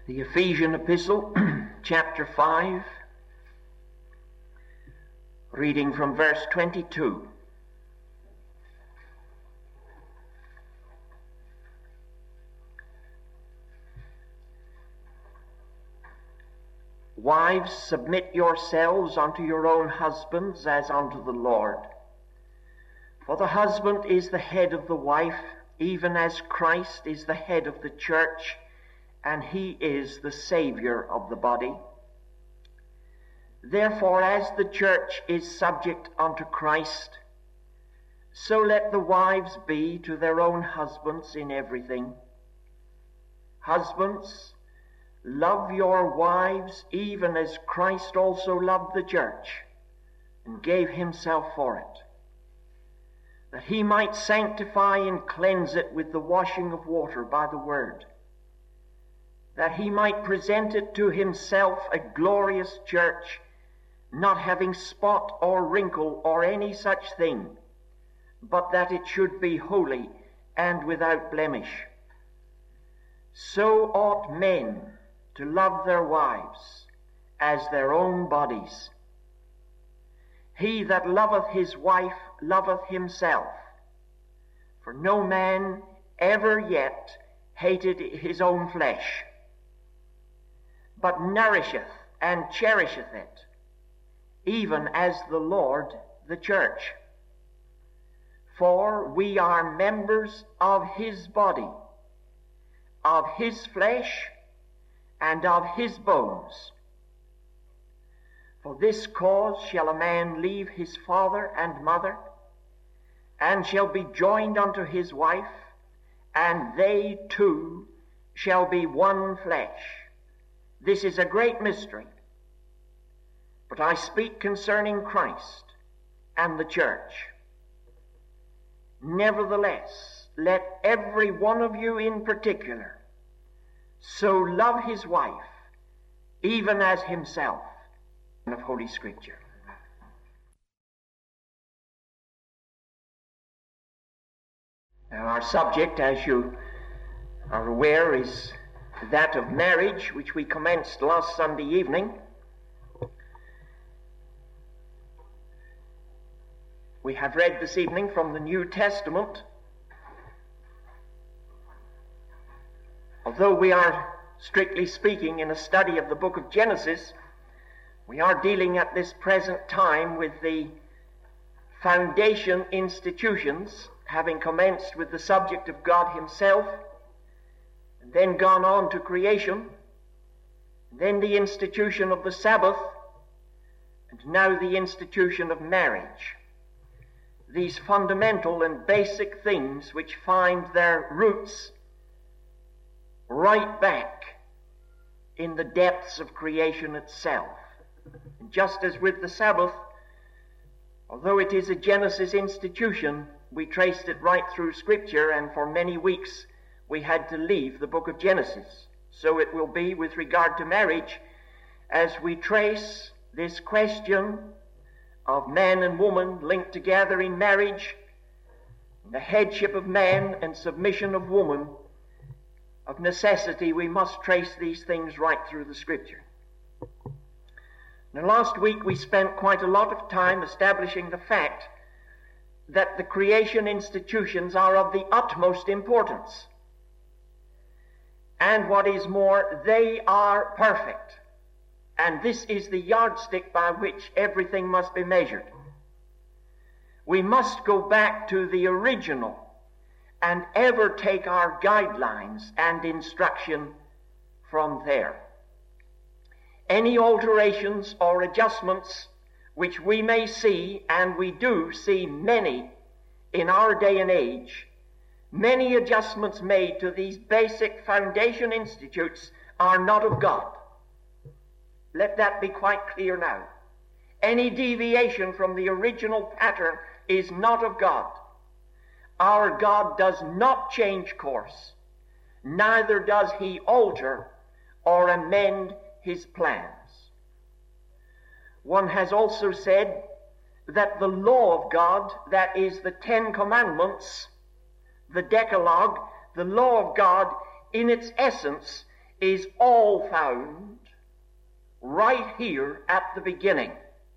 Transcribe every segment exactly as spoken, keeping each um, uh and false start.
The Ephesian Epistle, chapter five, reading from verse twenty-two. Wives, submit yourselves unto your own husbands as unto the Lord. For the husband is the head of the wife, even as Christ is the head of the church, and he is the Savior of the body. Therefore, as the church is subject unto Christ, so let the wives be to their own husbands in everything. Husbands, love your wives even as Christ also loved the church and gave himself for it, that he might sanctify and cleanse it with the washing of water by the word, that he might present it to himself a glorious church, not having spot or wrinkle or any such thing, but that it should be holy and without blemish. So ought men to love their wives as their own bodies. He that loveth his wife loveth himself, for no man ever yet hated his own flesh, but nourisheth and cherisheth it, even as the Lord the church. For we are members of his body, of his flesh, and of his bones. For this cause shall a man leave his father and mother, and shall be joined unto his wife, and they two shall be one flesh. This is a great mystery, but I speak concerning Christ and the church. Nevertheless, let every one of you in particular so love his wife, even as himself. Of Holy Scripture. Now, our subject, as you are aware, is that of marriage, which we commenced last Sunday evening. We have read this evening from the New Testament. Although we are, strictly speaking, in a study of the book of Genesis, we are dealing at this present time with the foundation institutions, having commenced with the subject of God himself, and then gone on to creation, and then the institution of the Sabbath, and now the institution of marriage. These fundamental and basic things which find their roots right back in the depths of creation itself. And just as with the Sabbath, although it is a Genesis institution, we traced it right through Scripture, and for many weeks we had to leave the book of Genesis. So it will be with regard to marriage, as we trace this question of man and woman linked together in marriage, the headship of man and submission of woman. Of necessity, we must trace these things right through the Scripture. Now, last week we spent quite a lot of time establishing the fact that the creation institutions are of the utmost importance. And what is more, they are perfect. And this is the yardstick by which everything must be measured. We must go back to the original and ever take our guidelines and instruction from there. Any alterations or adjustments which we may see, and we do see many in our day and age, many adjustments made to these basic foundation institutes are not of God. Let that be quite clear now. Any deviation from the original pattern is not of God. Our God does not change course, neither does he alter or amend his plans. One has also said that the law of God, that is the Ten Commandments, the Decalogue, the law of God in its essence is all found right here at the beginning.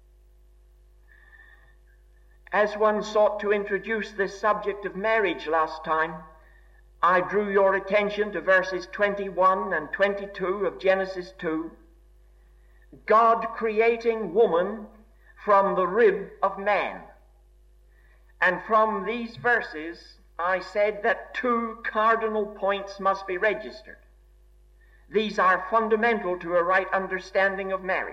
As one sought to introduce this subject of marriage last time, I drew your attention to verses twenty-one and twenty-two of Genesis two. God creating woman from the rib of man. And from these verses, I said that two cardinal points must be registered. These are fundamental to a right understanding of marriage.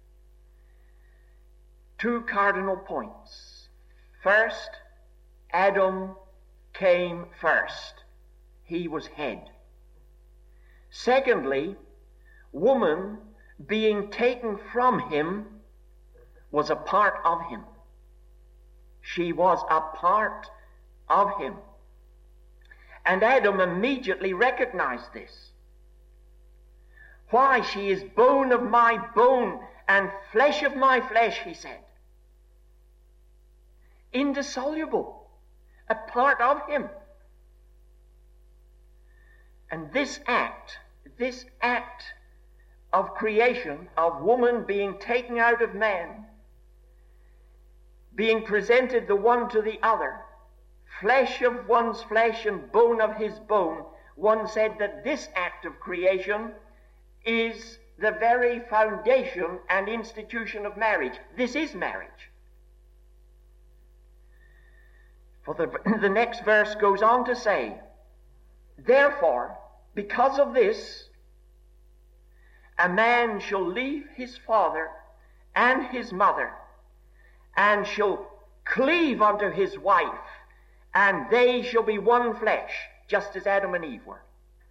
Two cardinal points. First, Adam came first. He was head. Secondly, woman, being taken from him, was a part of him. She was a part of him. And Adam immediately recognized this. Why, she is bone of my bone and flesh of my flesh, he said. Indissoluble, a part of him. And this act, this act of creation, of woman being taken out of man, being presented the one to the other, flesh of one's flesh and bone of his bone, one said that this act of creation is the very foundation and institution of marriage. This is marriage. For the, the next verse goes on to say, therefore, because of this, a man shall leave his father and his mother, and shall cleave unto his wife, and they shall be one flesh, just as Adam and Eve were.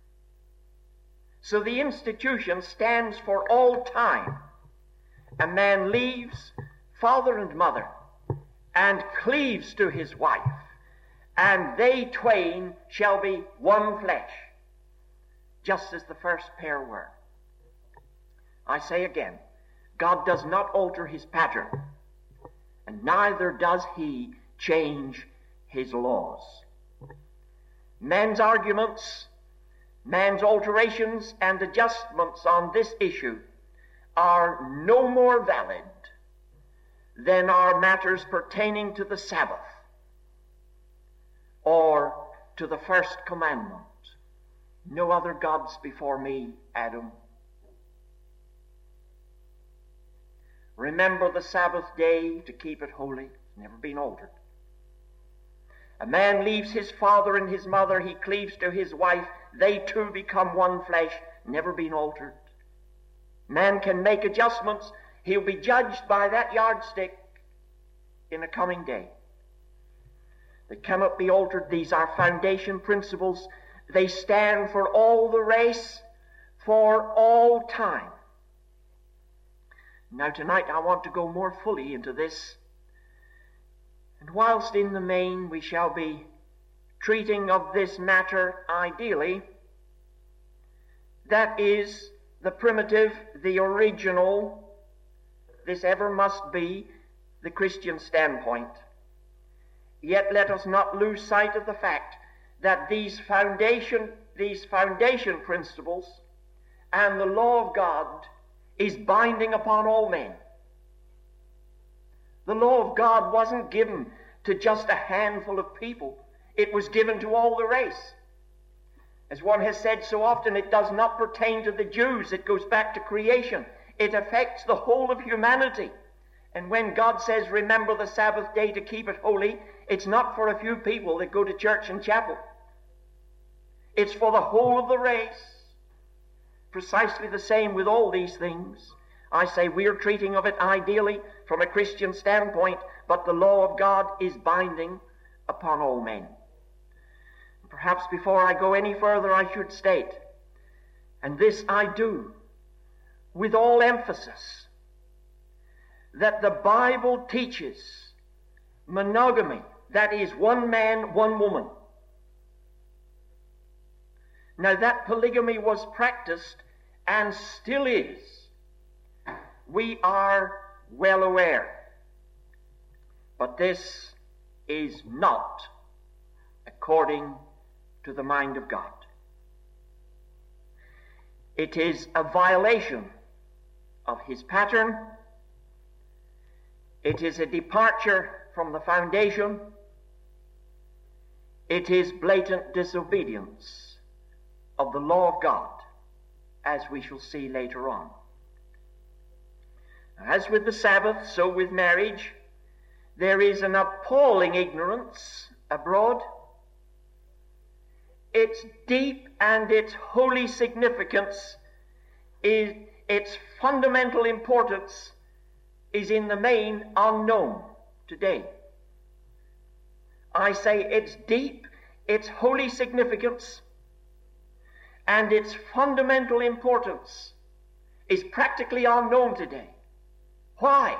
So the institution stands for all time. A man leaves father and mother, and cleaves to his wife, and they twain shall be one flesh, just as the first pair were. I say again, God does not alter his pattern, and neither does he change his laws. Man's arguments, man's alterations and adjustments on this issue are no more valid than are matters pertaining to the Sabbath or to the first commandment. No other gods before me, Adam. Remember the Sabbath day to keep it holy. It's never been altered. A man leaves his father and his mother. He cleaves to his wife. They two become one flesh. Never been altered. Man can make adjustments. He'll be judged by that yardstick in a coming day. They cannot be altered. These are foundation principles. They stand for all the race, for all time. Now tonight I want to go more fully into this. And whilst in the main we shall be treating of this matter ideally, that is the primitive, the original, this ever must be the Christian standpoint. Yet let us not lose sight of the fact that these foundation, these foundation principles and the law of God is binding upon all men. The law of God wasn't given to just a handful of people. It was given to all the race. As one has said so often, it does not pertain to the Jews. It goes back to creation. It affects the whole of humanity. And when God says, remember the Sabbath day to keep it holy, it's not for a few people that go to church and chapel. It's for the whole of the race. Precisely the same with all these things. I say we're treating of it ideally from a Christian standpoint, but the law of God is binding upon all men. Perhaps before I go any further, I should state, and this I do with all emphasis, that the Bible teaches monogamy, that is, one man, one woman. Now that polygamy was practiced and still is, we are well aware. But this is not according to the mind of God. It is a violation of his pattern. It is a departure from the foundation. It is blatant disobedience of the law of God, as we shall see later on. As with the Sabbath, so with marriage, there is an appalling ignorance abroad. Its deep and its holy significance, is, its fundamental importance, is in the main unknown today. I say its deep, its holy significance, and its fundamental importance is practically unknown today. Why?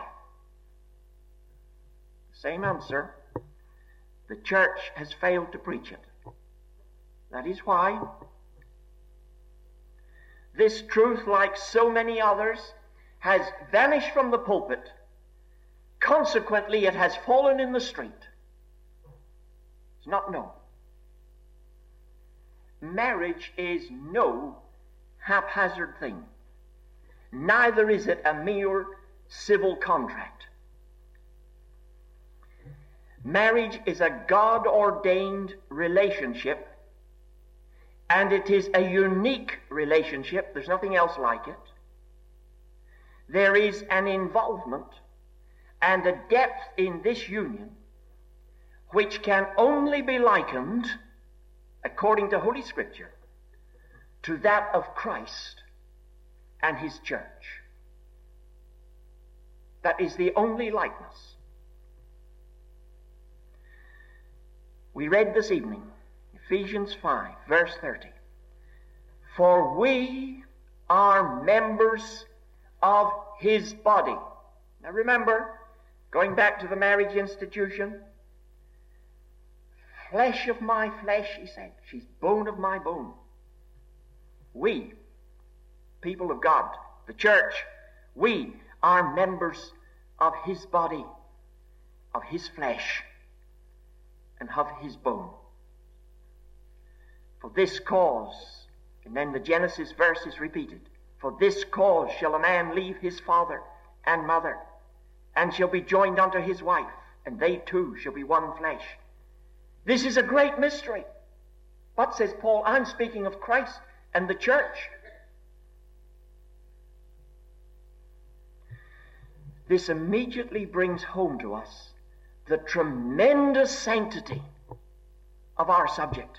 Same answer. The church has failed to preach it. That is why. This truth, like so many others, has vanished from the pulpit. Consequently, it has fallen in the street. It's not known. Marriage is no haphazard thing. Neither is it a mere civil contract. Marriage is a God-ordained relationship, and it is a unique relationship. There's nothing else like it. There is an involvement and a depth in this union which can only be likened, according to Holy Scripture, to that of Christ and his church. That is the only likeness. We read this evening, Ephesians five, verse thirty. For we are members of his body. Now remember, going back to the marriage institution, flesh of my flesh, he said. She's bone of my bone. We, people of God, the church, we are members of his body, of his flesh, and of his bone. For this cause, and then the Genesis verse is repeated, for this cause shall a man leave his father and mother, and shall be joined unto his wife, and they two shall be one flesh. This is a great mystery. But, says Paul, I'm speaking of Christ and the church. This immediately brings home to us the tremendous sanctity of our subject.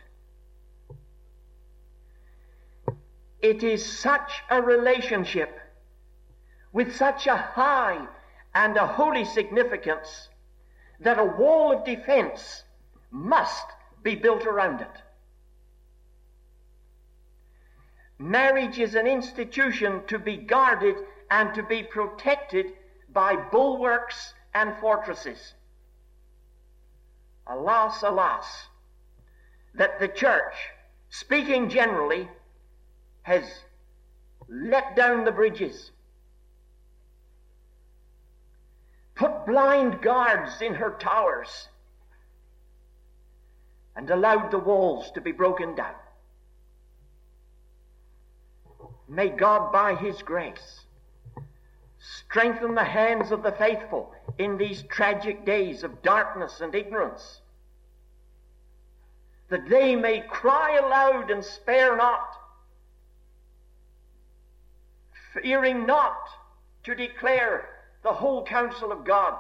It is such a relationship with such a high and a holy significance that a wall of defense must be built around it. Marriage is an institution to be guarded and to be protected by bulwarks and fortresses. Alas, alas, that the church, speaking generally, has let down the bridges, put blind guards in her towers, and allowed the walls to be broken down. May God, by his grace, strengthen the hands of the faithful in these tragic days of darkness and ignorance, that they may cry aloud and spare not, fearing not to declare the whole counsel of God.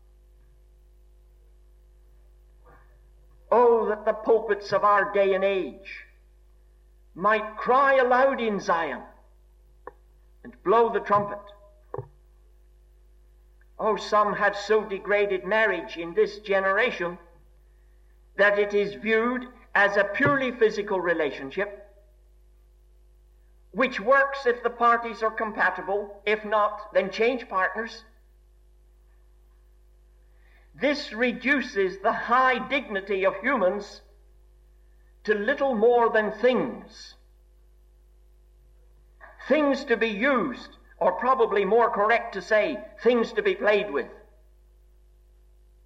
Oh, that the pulpits of our day and age might cry aloud in Zion and blow the trumpet. Oh, some have so degraded marriage in this generation that it is viewed as a purely physical relationship, which works if the parties are compatible. If not, then change partners. This reduces the high dignity of humans to little more than things. Things to be used, or probably more correct to say, things to be played with.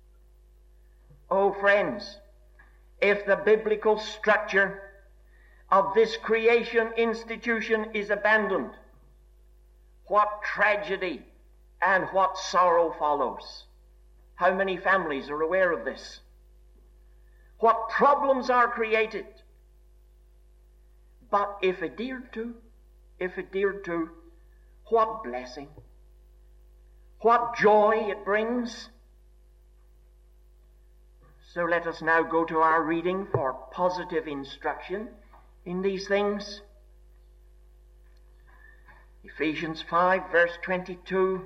Oh, friends, if the biblical structure of this creation institution is abandoned, what tragedy and what sorrow follows. How many families are aware of this? What problems are created. But if adhered to, if adhered to, what blessing, what joy it brings. So let us now go to our reading for positive instruction in these things. Ephesians five, verse twenty-two.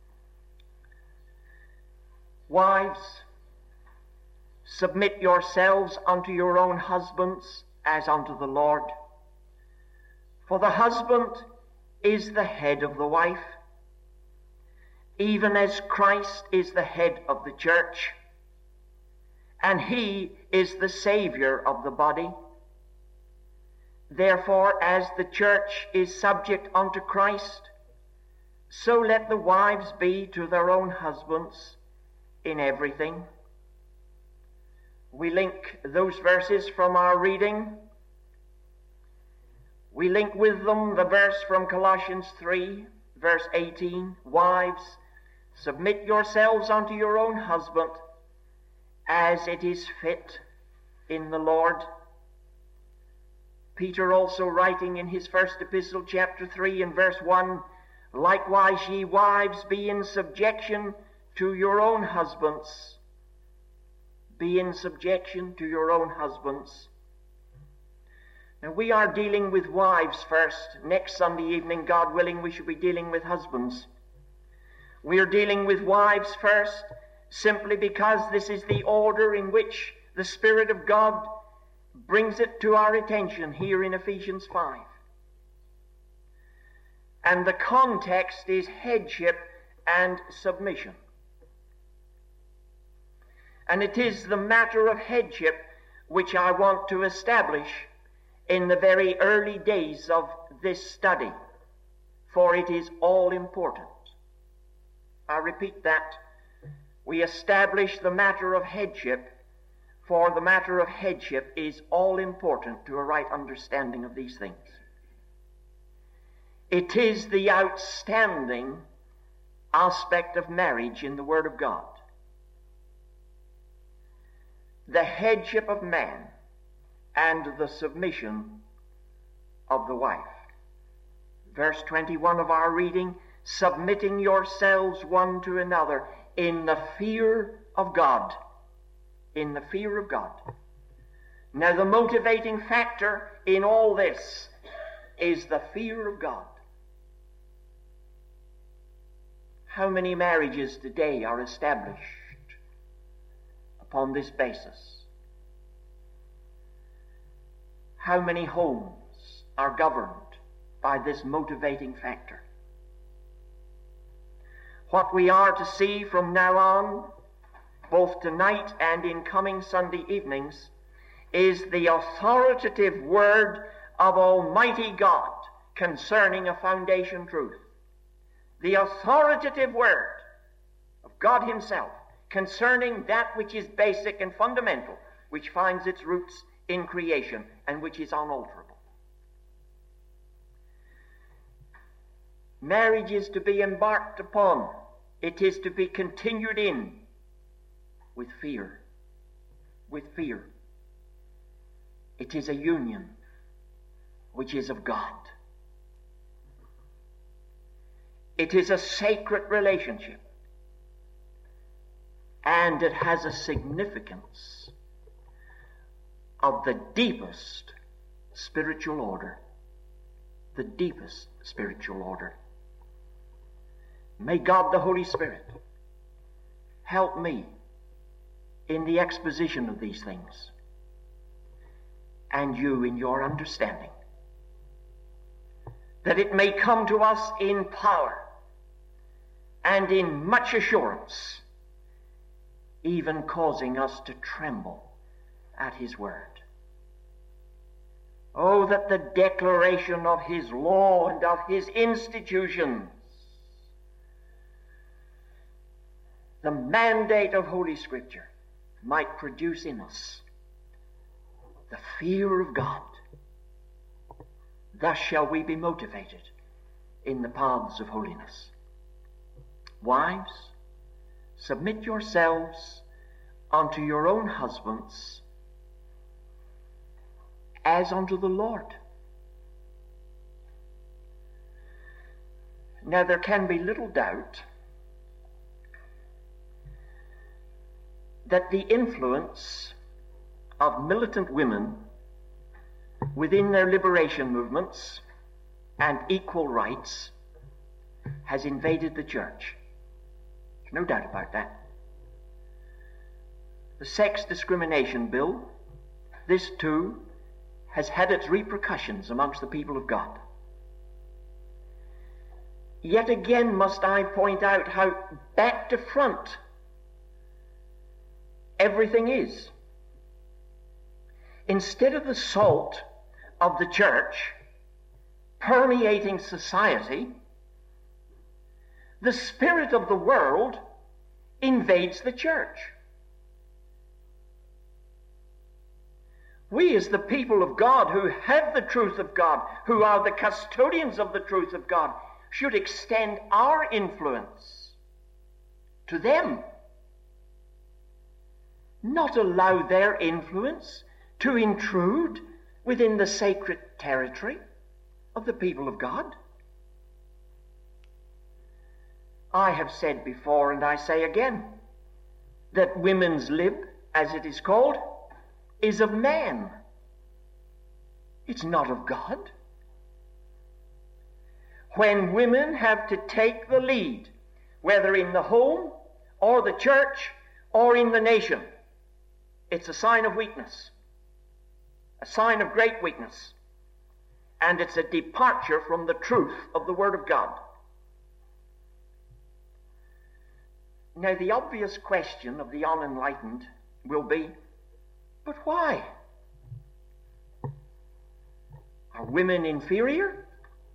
Wives, submit yourselves unto your own husbands as unto the Lord. For the husband is the head of the wife, even as Christ is the head of the church, and he is the Savior of the body. Therefore, as the church is subject unto Christ, so let the wives be to their own husbands in everything. We link those verses from our reading. We link with them the verse from Colossians three, verse eighteen. Wives, submit yourselves unto your own husband, as it is fit in the Lord. Peter also writing in his first epistle, chapter three and verse one, likewise ye wives, be in subjection to your own husbands. Be in subjection to your own husbands. Now we are dealing with wives first. Next Sunday evening, God willing, we shall be dealing with husbands. We are dealing with wives first, simply because this is the order in which the Spirit of God brings it to our attention here in Ephesians five. And the context is headship and submission. And it is the matter of headship which I want to establish in the very early days of this study, for it is all important. I repeat that. We establish the matter of headship, for the matter of headship is all important to a right understanding of these things. It is the outstanding aspect of marriage in the Word of God. The headship of man and the submission of the wife. Verse twenty-one of our reading, submitting yourselves one to another in the fear of God. In the fear of God. Now the motivating factor in all this is the fear of God. How many marriages today are established upon this basis? How many homes are governed by this motivating factor? What we are to see from now on, both tonight and in coming Sunday evenings, is the authoritative word of Almighty God concerning a foundation truth. The authoritative word of God Himself concerning that which is basic and fundamental, which finds its roots in creation and which is unalterable. Marriage is to be embarked upon. It is to be continued in with fear. With fear. It is a union which is of God. It is a sacred relationship. And it has a significance of the deepest spiritual order. The deepest spiritual order. May God the Holy Spirit help me in the exposition of these things, and you in your understanding, that it may come to us in power and in much assurance, even causing us to tremble at His word. Oh, that the declaration of His law and of His institutions, the mandate of Holy Scripture, might produce in us the fear of God Thus shall we be motivated in the paths of holiness. Wives, submit yourselves unto your own husbands as unto the Lord. Now there can be little doubt that the influence of militant women within their liberation movements and equal rights has invaded the church. There's no doubt about that. The sex discrimination bill, this too, has had its repercussions amongst the people of God. Yet again must I point out how back to front everything is. Instead of the salt of the church permeating society, the spirit of the world invades the church. We, as the people of God, who have the truth of God, who are the custodians of the truth of God, should extend our influence to them. Not allow their influence to intrude within the sacred territory of the people of God. I have said before, and I say again, that women's lib, as it is called, is of man. It's not of God. When women have to take the lead, whether in the home or the church or in the nation, it's a sign of weakness, a sign of great weakness, and it's a departure from the truth of the Word of God. Now, the obvious question of the unenlightened will be, but why? Are women inferior?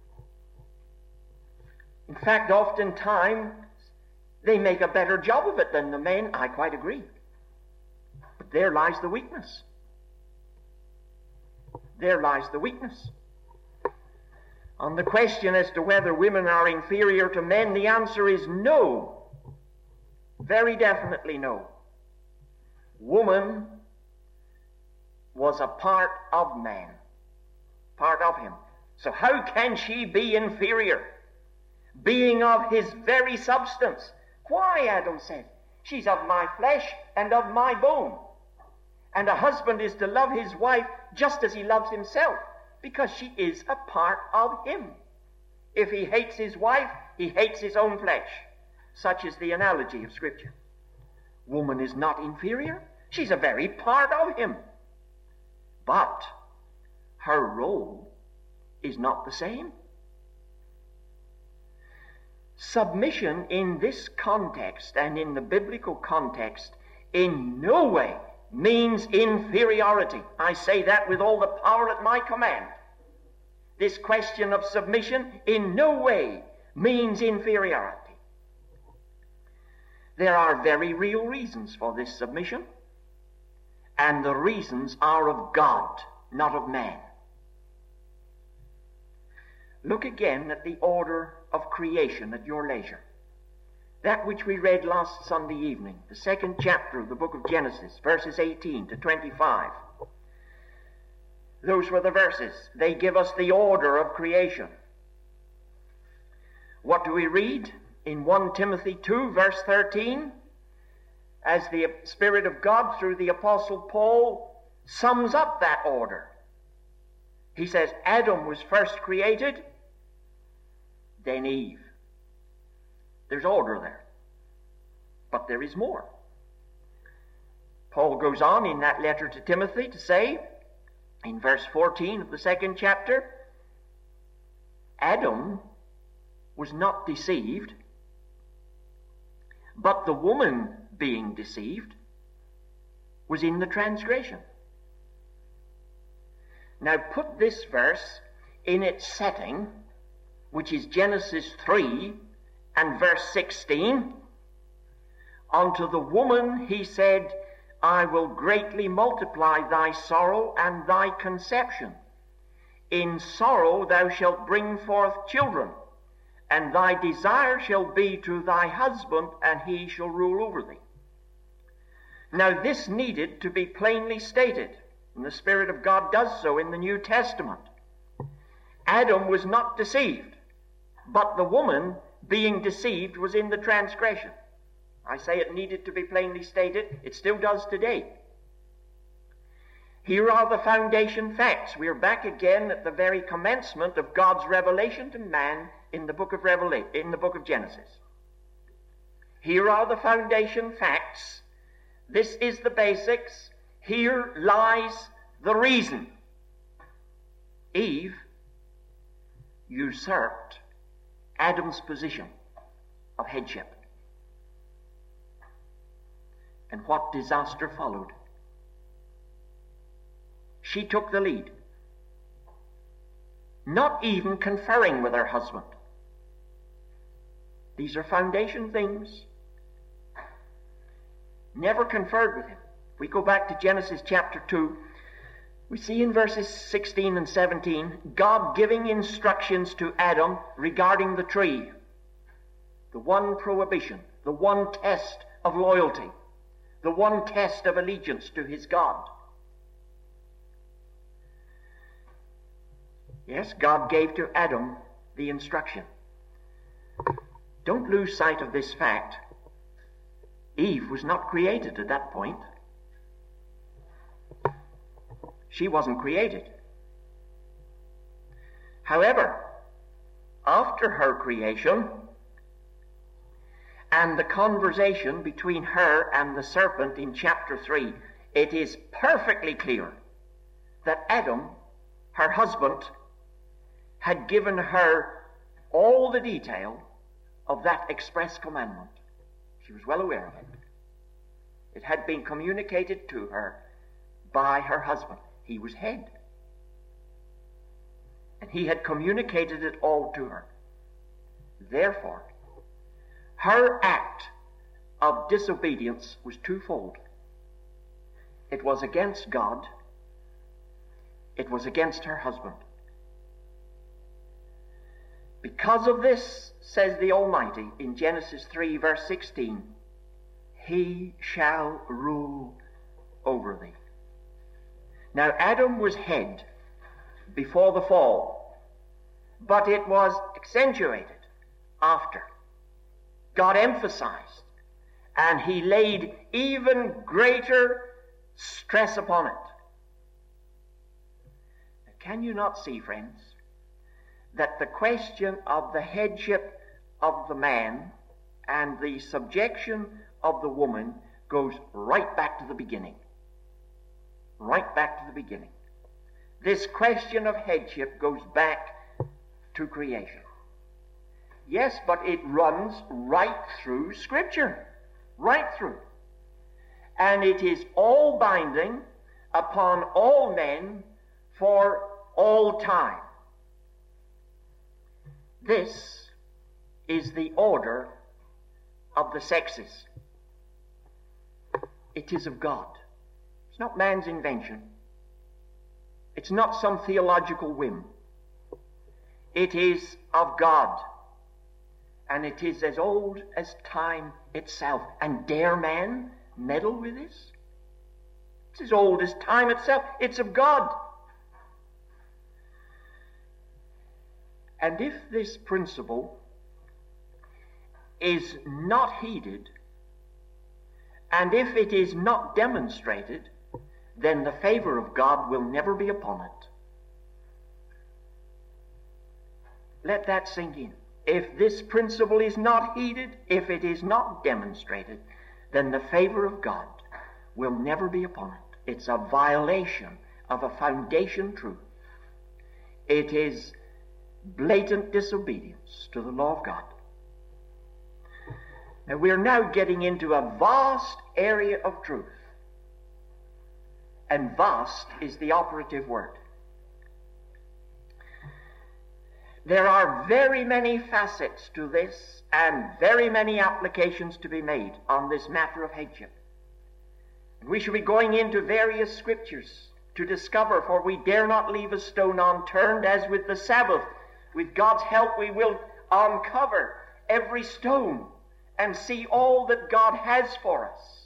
In fact, oftentimes they make a better job of it than the men. I quite agree. But there lies the weakness. There lies the weakness. On the question as to whether women are inferior to men, the answer is no. Very definitely no. Woman was a part of man, part of him. So how can she be inferior, being of his very substance? Why, Adam said, she's of my flesh and of my bone. And a husband is to love his wife just as he loves himself, because she is a part of him. If he hates his wife, he hates his own flesh. Such is the analogy of Scripture. Woman is not inferior. She's a very part of him. But her role is not the same. Submission in this context and in the biblical context in no way means inferiority. I say that with all the power at my command. This question of submission in no way means inferiority. There are very real reasons for this submission, and the reasons are of God, not of man. Look again at the order of creation at your leisure. That which we read last Sunday evening, the second chapter of the book of Genesis, verses eighteen to twenty-five. Those were the verses. They give us the order of creation. What do we read in First Timothy two, verse thirteen? As the Spirit of God, through the Apostle Paul, sums up that order. He says, Adam was first created, then Eve. There's order there. But there is more. Paul goes on in that letter to Timothy to say, in verse fourteen of the second chapter, Adam was not deceived, but the woman being deceived was in the transgression. Now put this verse in its setting, which is Genesis three and verse sixteen. Unto the woman he said, I will greatly multiply thy sorrow and thy conception. In sorrow thou shalt bring forth children, and thy desire shall be to thy husband, and he shall rule over thee. Now this needed to be plainly stated, and the Spirit of God does so in the New Testament. Adam was not deceived, but the woman, being deceived, was in the transgression. I say it needed to be plainly stated. It still does today. Here are the foundation facts. We are back again at the very commencement of God's revelation to man in the book of Revelation, in the book of Genesis. Here are the foundation facts. This is the basics. Here lies the reason. Eve usurped Adam's position of headship. And what disaster followed? She took the lead, not even conferring with her husband. These are foundation things. Never conferred with him. If we go back to Genesis chapter two, we see in verses sixteen and seventeen, God giving instructions to Adam regarding the tree. The one prohibition, the one test of loyalty, the one test of allegiance to his God. Yes, God gave to Adam the instruction. Don't lose sight of this fact. Eve was not created at that point. She wasn't created. However, after her creation and the conversation between her and the serpent in chapter three, it is perfectly clear that Adam, her husband, had given her all the detail of that express commandment. She was well aware of it. It had been communicated to her by her husband. He was head. And he had communicated it all to her. Therefore, her act of disobedience was twofold. It was against God. It was against her husband. Because of this, says the Almighty in Genesis three, verse sixteen, he shall rule over thee. Now, Adam was head before the fall, but it was accentuated after. God emphasized, and he laid even greater stress upon it. Now, can you not see, friends, that the question of the headship of the man and the subjection of the woman goes right back to the beginning? Right back to the beginning. This question of headship goes back to creation. Yes, but it runs right through Scripture. Right through. And it is all binding upon all men for all time. This is the order of the sexes. It is of God. It's not man's invention. It's not some theological whim. It is of God. And it is as old as time itself. And dare man meddle with this? It's as old as time itself. It's of God. And if this principle is not heeded, and if it is not demonstrated, then the favor of God will never be upon it. Let that sink in. If this principle is not heeded, if it is not demonstrated, then the favor of God will never be upon it. It's a violation of a foundation truth. It is blatant disobedience to the law of God. Now, we are now getting into a vast area of truth. And vast is the operative word. There are very many facets to this and very many applications to be made on this matter of headship. And we shall be going into various scriptures to discover, for we dare not leave a stone unturned, as with the Sabbath. With God's help we will uncover every stone and see all that God has for us.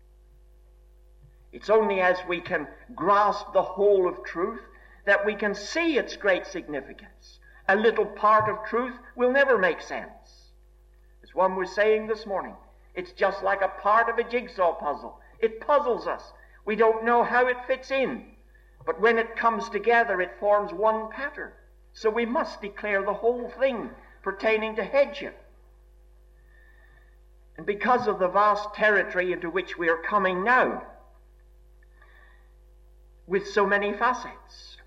It's only as we can grasp the whole of truth that we can see its great significance. A little part of truth will never make sense. As one was saying this morning, it's just like a part of a jigsaw puzzle. It puzzles us. We don't know how it fits in. But when it comes together, it forms one pattern. So we must declare the whole thing pertaining to headship. And because of the vast territory into which we are coming now, with so many facets,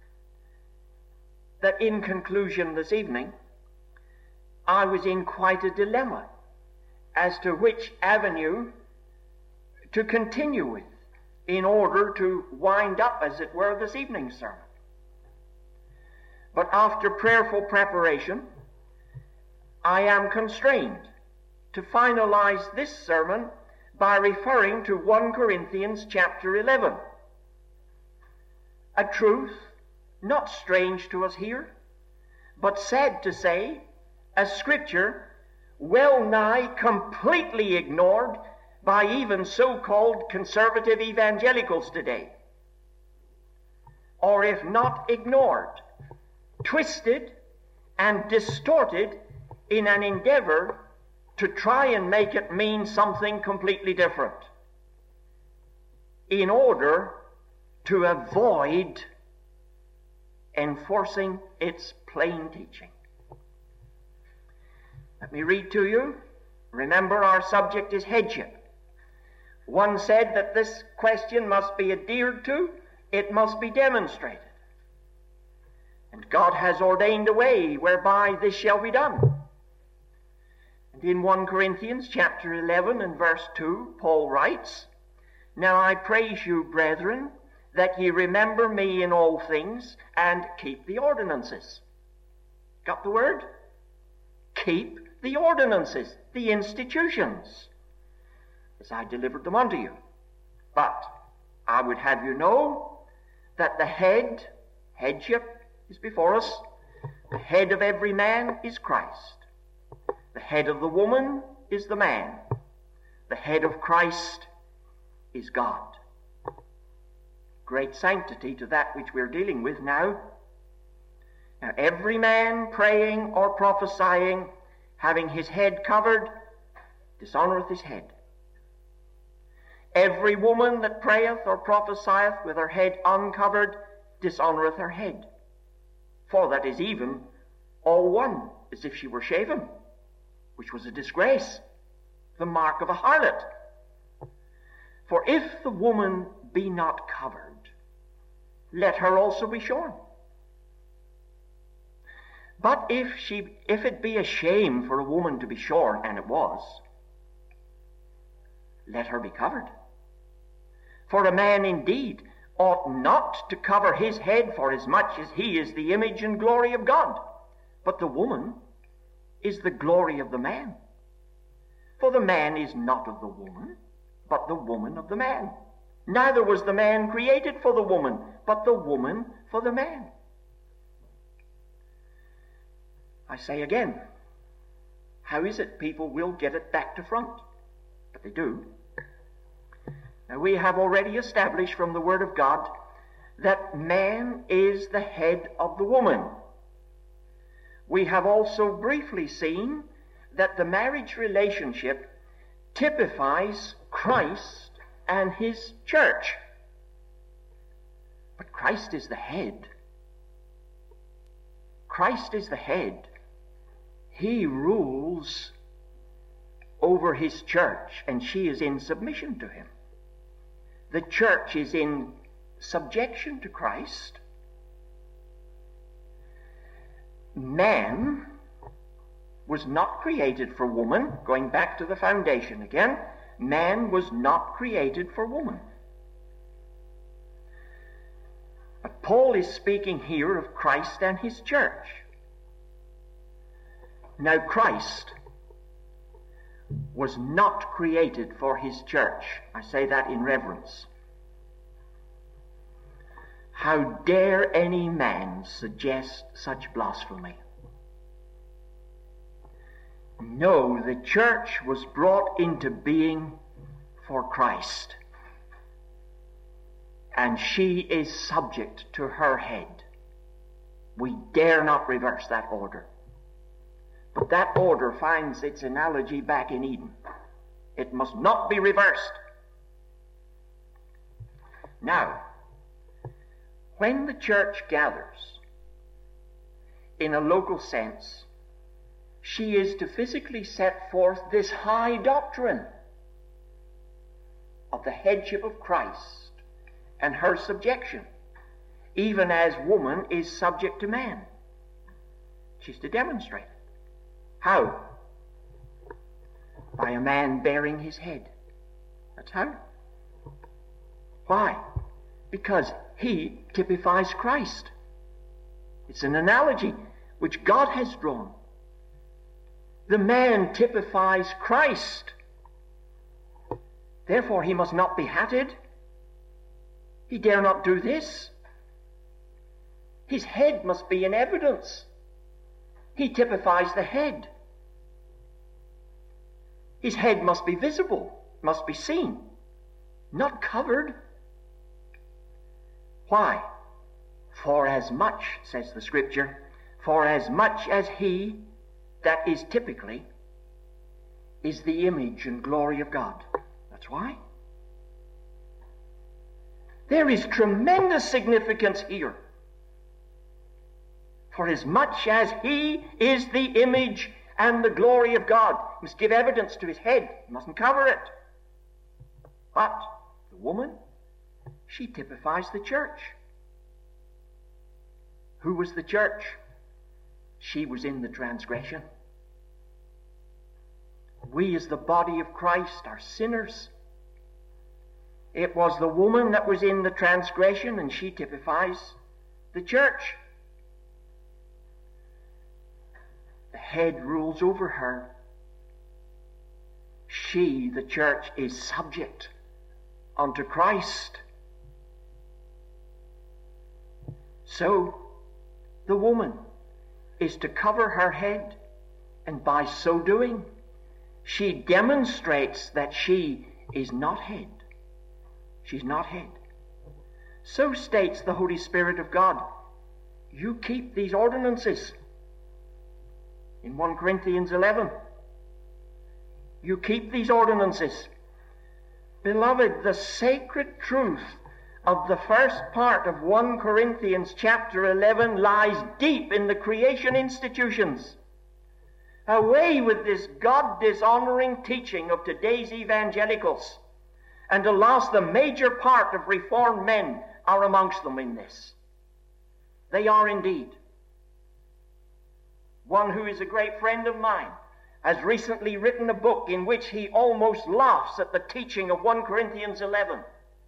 that in conclusion this evening, I was in quite a dilemma as to which avenue to continue with in order to wind up, as it were, this evening's sermon. But after prayerful preparation, I am constrained to finalize this sermon by referring to First Corinthians chapter eleven. A truth not strange to us here, but sad to say, a scripture well nigh completely ignored by even so-called conservative evangelicals today. Or if not ignored, twisted and distorted in an endeavor to try and make it mean something completely different, in order to avoid enforcing its plain teaching. Let me read to you. Remember, our subject is headship. One said that this question must be adhered to, it must be demonstrated. And God has ordained a way whereby this shall be done. And in First Corinthians chapter eleven and verse two, Paul writes, "Now I praise you, brethren, that ye remember me in all things, and keep the ordinances." Got the word? Keep the ordinances, the institutions, as I delivered them unto you. But I would have you know that the head, headship, is before us. The head of every man is Christ. The head of the woman is the man. The head of Christ is God. Great sanctity to that which we're dealing with now. Now, every man praying or prophesying, having his head covered, dishonoureth his head. Every woman that prayeth or prophesieth with her head uncovered, dishonoureth her head. For that is even all one, as if she were shaven, which was a disgrace, the mark of a harlot. For if the woman be not covered, let her also be shorn. But if she, if it be a shame for a woman to be shorn, and it was, let her be covered. For a man indeed ought not to cover his head, for as much as he is the image and glory of God. But the woman is the glory of the man. For the man is not of the woman, but the woman of the man. Neither was the man created for the woman, but the woman for the man. I say again, how is it people will get it back to front? But they do. Now, we have already established from the Word of God that man is the head of the woman. We have also briefly seen that the marriage relationship typifies Christ and his church. But Christ is the head. Christ is the head. He rules over his church, and she is in submission to him. The church is in subjection to Christ. Man was not created for woman. Going back to the foundation again, man was not created for woman. But Paul is speaking here of Christ and his church. Now, Christ was not created for his church. I say that in reverence. How dare any man suggest such blasphemy? No, the church was brought into being for Christ, and she is subject to her head. We dare not reverse that order. But that order finds its analogy back in Eden. It must not be reversed. Now, when the church gathers in a local sense, she is to physically set forth this high doctrine of the headship of Christ and her subjection, even as woman is subject to man. She's to demonstrate it. How? By a man bearing his head. That's how. Why? Because he typifies Christ. It's an analogy which God has drawn. The man typifies Christ. Therefore he must not be hatted. He dare not do this. His head must be in evidence. He typifies the head. His head must be visible, must be seen, not covered. Why? For as much, says the Scripture, for as much as he that is typically is the image and glory of God. That's why. There is tremendous significance here. For as much as he is the image and the glory of God, he must give evidence to his head. He mustn't cover it. But the woman, she typifies the church. Who was the church? She was in the transgression. We as the body of Christ are sinners. It was the woman that was in the transgression, and she typifies the church. The head rules over her. She, the church, is subject unto Christ. So, the woman is to cover her head, and by so doing, she demonstrates that she is not head. She's not head. So states the Holy Spirit of God. You keep these ordinances. In First Corinthians eleven. You keep these ordinances. Beloved, the sacred truth of the first part of First Corinthians chapter eleven lies deep in the creation institutions. Away with this God-dishonoring teaching of today's evangelicals. And alas, the major part of Reformed men are amongst them in this. They are indeed. One who is a great friend of mine has recently written a book in which he almost laughs at the teaching of First Corinthians eleven.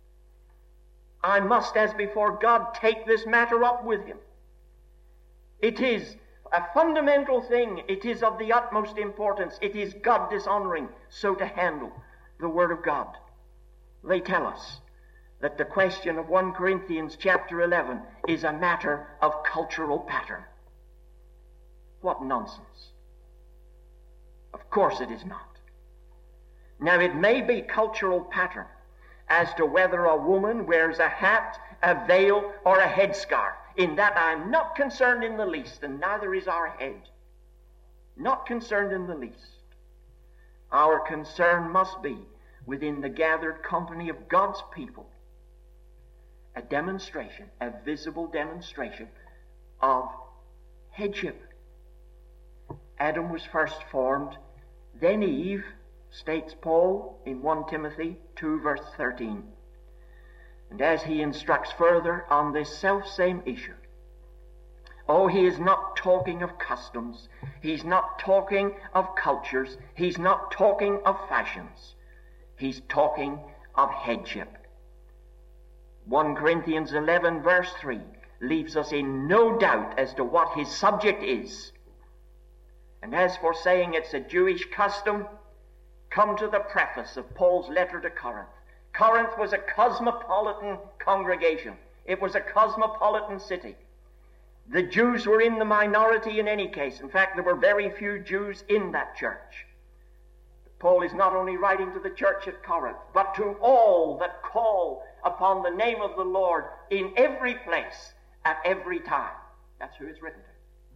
I must, as before God, take this matter up with him. It is a fundamental thing. It is of the utmost importance. It is God-dishonoring so to handle the Word of God. They tell us that the question of First Corinthians chapter eleven is a matter of cultural pattern. What nonsense. Of course it is not. Now it may be cultural pattern as to whether a woman wears a hat, a veil, or a headscarf. In that I'm not concerned in the least, and neither is our head. Not concerned in the least. Our concern must be within the gathered company of God's people, a demonstration, a visible demonstration of headship. Adam was first formed, then Eve, states Paul in First Timothy two verse thirteen. And as he instructs further on this self-same issue, oh, he is not talking of customs, he's not talking of cultures, he's not talking of fashions. He's talking of headship. First Corinthians eleven verse three leaves us in no doubt as to what his subject is. And as for saying it's a Jewish custom, come to the preface of Paul's letter to Corinth. Corinth was a cosmopolitan congregation. It was a cosmopolitan city. The Jews were in the minority in any case. In fact, there were very few Jews in that church. Paul is not only writing to the church at Corinth, but to all that call upon the name of the Lord in every place, at every time. That's who it's written to.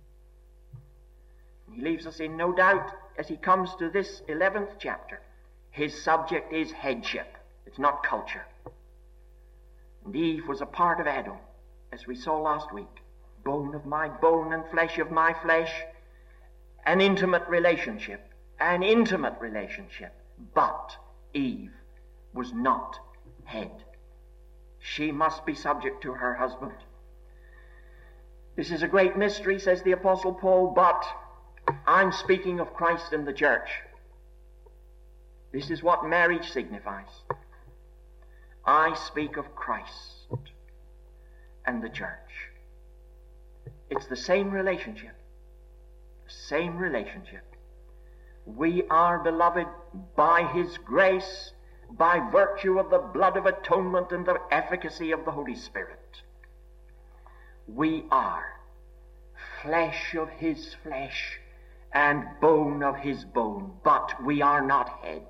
He leaves us in no doubt as he comes to this eleventh chapter. His subject is headship. It's not culture. And Eve was a part of Adam, as we saw last week. Bone of my bone and flesh of my flesh. An intimate relationship. An intimate relationship. But Eve was not head. She must be subject to her husband. This is a great mystery, says the Apostle Paul, but I'm speaking of Christ and the church. This is what marriage signifies. I speak of Christ and the church. It's the same relationship. The same relationship. We are beloved by His grace, by virtue of the blood of atonement and the efficacy of the Holy Spirit. We are flesh of His flesh and bone of His bone, but we are not head.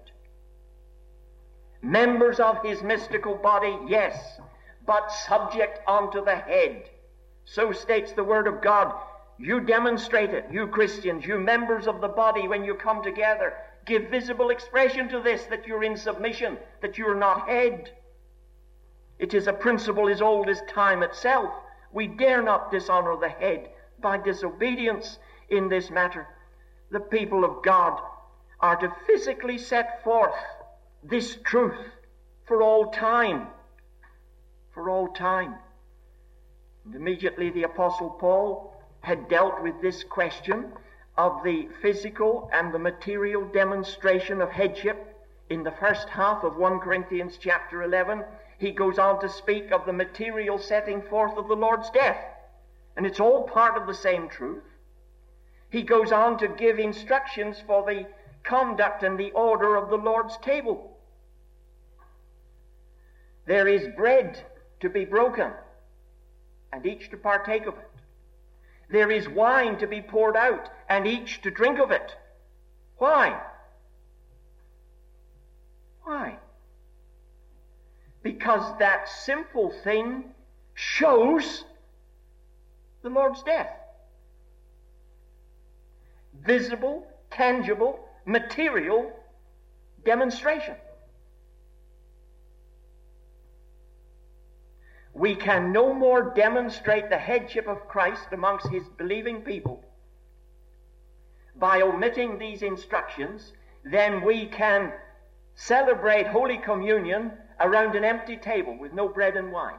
Members of His mystical body, yes, but subject unto the head. So states the Word of God. You demonstrate it, you Christians, you members of the body, when you come together. Give visible expression to this, that you're in submission, that you're not head. It is a principle as old as time itself. We dare not dishonor the head by disobedience in this matter. The people of God are to physically set forth this truth for all time. For all time. And immediately the Apostle Paul had dealt with this question of the physical and the material demonstration of headship in the first half of First Corinthians chapter eleven. He goes on to speak of the material setting forth of the Lord's death. And it's all part of the same truth. He goes on to give instructions for the conduct and the order of the Lord's table. There is bread to be broken, and each to partake of it. There is wine to be poured out, and each to drink of it. Why? Why? Because that simple thing shows the Lord's death. Visible, tangible, material demonstration. We can no more demonstrate the headship of Christ amongst His believing people by omitting these instructions than we can celebrate Holy Communion around an empty table with no bread and wine.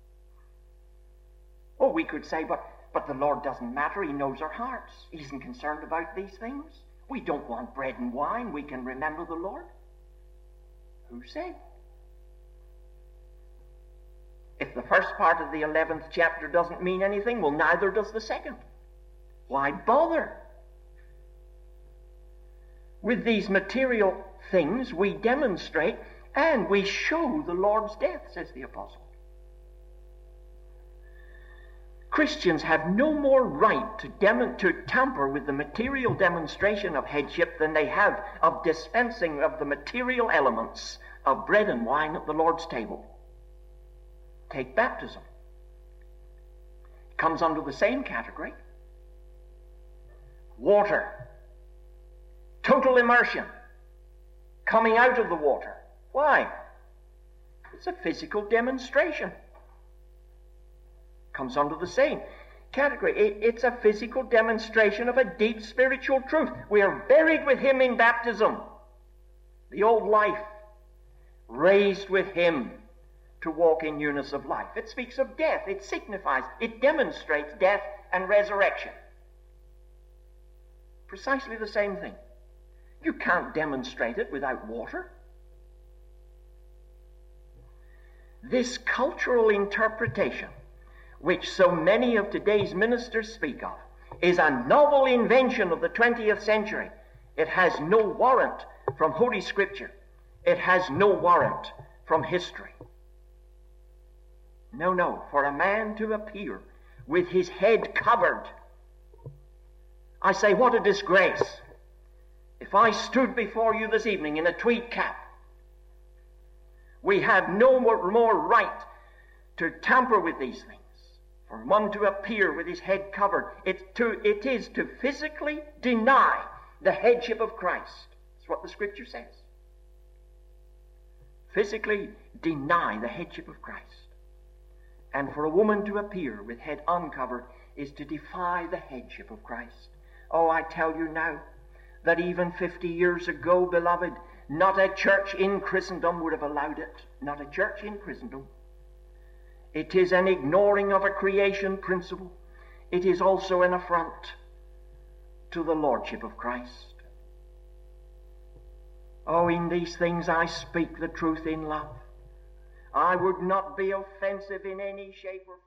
Oh, we could say, but, but the Lord doesn't matter. He knows our hearts. He isn't concerned about these things. We don't want bread and wine. We can remember the Lord. Who said? If the first part of the eleventh chapter doesn't mean anything, well, neither does the second. Why bother? With these material things, we demonstrate and we show the Lord's death, says the Apostle. Christians have no more right to, dem- to tamper with the material demonstration of headship than they have of dispensing of the material elements of bread and wine at the Lord's table. Take baptism. It comes under the same category. Water. Total immersion. Coming out of the water. Why? It's a physical demonstration. Comes under the same category. It, it's a physical demonstration of a deep spiritual truth. We are buried with Him in baptism. The old life. Raised with Him to walk in newness of life. It speaks of death. It signifies, it demonstrates death and resurrection. Precisely the same thing. You can't demonstrate it without water. This cultural interpretation, which so many of today's ministers speak of, is a novel invention of the twentieth century. It has no warrant from Holy Scripture. It has no warrant from history. No, no, for a man to appear with his head covered. I say, what a disgrace. If I stood before you this evening in a tweed cap, we have no more, more right to tamper with these things. For one to appear with his head covered, it, to, it is to physically deny the headship of Christ. That's what the Scripture says. Physically deny the headship of Christ. And for a woman to appear with head uncovered is to defy the headship of Christ. Oh, I tell you now that even fifty years ago, beloved, not a church in Christendom would have allowed it. Not a church in Christendom. It is an ignoring of a creation principle. It is also an affront to the Lordship of Christ. Oh, in these things I speak the truth in love. I would not be offensive in any shape or form.